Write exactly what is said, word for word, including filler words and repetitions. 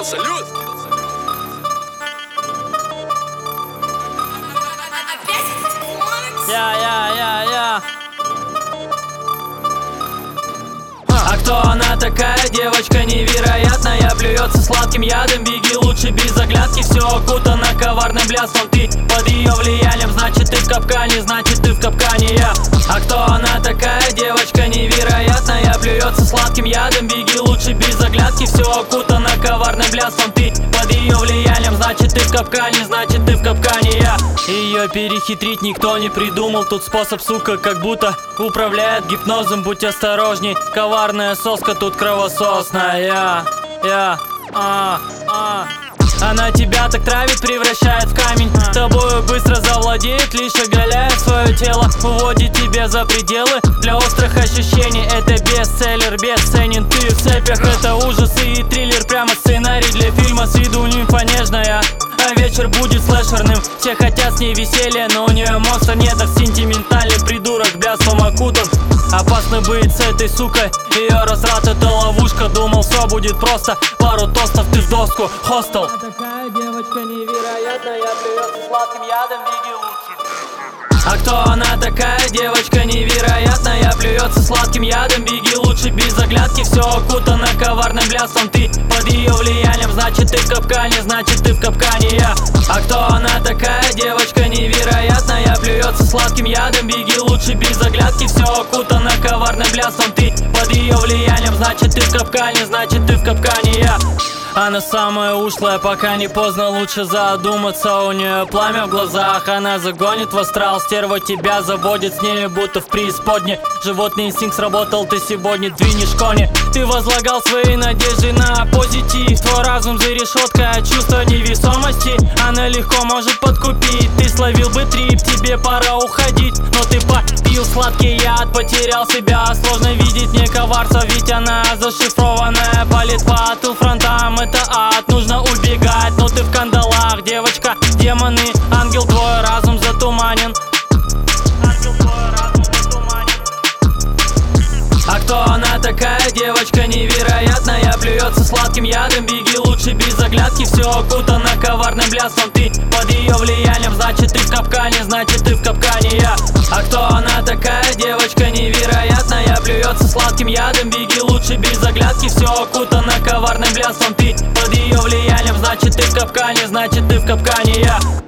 салют! Я, я, я, я. А кто она такая? Девочка невероятная, плюется сладким ядом. Беги лучше без оглядки, все окутано коварным блеском. Ты под ее влиянием, значит ты в капкане, значит ты в капкане я. А кто она такая? Девочка невероятная, плюется сладким ядом. Беги лучше без оглядки, все окутано коварным блеском. Ты под ее влиянием, значит ты в капкане, значит ты в капкане я. Ее перехитрить никто не придумал. Тут способ, сука, как будто управляет гипнозом. Будь осторожней, коварная соска тут кровососная. Я, я, а, а. Она тебя так травит, превращает в камень. Тобою быстро завладеет, лишь оголяя свое тело. Уводит тебя за пределы для острых ощущений. Это бестселлер, бесценен. Ты в цепях, это ужасы и триллер. Прямо сценарий для фильма, с виду нимфа нежная. А вечер будет слэшерным. Все хотят с ней веселья, но у нее монстр недр. Сентиментальный придурок, блядством окутан. Опасно быть с этой сукой. Ее разврат это ловушка. Думал, все будет просто. Пару тостов, ты в доску. Хостел. Такая девочка невероятная, плюется сладким ядом, беги лучше. А кто она такая? Девочка невероятная, плюется сладким ядом. Беги лучше без оглядки, все окутано коварным блеском. Ты под ее влиянием, значит ты в капкане, значит ты в капкане я. А кто она такая? Девочка невероятная, плюется сладким ядом. Беги лучше без оглядки, все окутано коварным блеском. Ты под ее влиянием, значит ты в капкане, значит ты в капкане я. Она самая ушлая, пока не поздно, лучше задуматься. У нее пламя в глазах, она загонит в астрал. Стерва тебя заводит с ней, будто в преисподне. Животный инстинкт сработал, ты сегодня двинешь кони. Ты возлагал свои надежды на позитив. Твой разум за решеткой, а чувство невесомости она легко может подкупить. Ты словил бы трип, тебе пора уходить. Но ты попил сладкий яд, потерял себя. Сложно видеть не коварство, ведь она зашифрованная. Палит по ту фронтам, это ад, нужно убегать. Но ты в кандалах, девочка, демоны. Ангел, твой разум затуманен. Ангел, твой разум затуманен. А кто она такая? Девочка невероятная, плюется сладким ядом. Беги лучше без оглядки, все окутано коварным блеском. Ты под ее влиянием, значит ты в капкане, значит ты в капкане я. А кто она такая? Девочка невероятная, плюется сладким ядом. Беги лучше без оглядки, все окутано коварным блеском. Ты под ее влиянием, значит ты в капкане, значит ты в капкане я.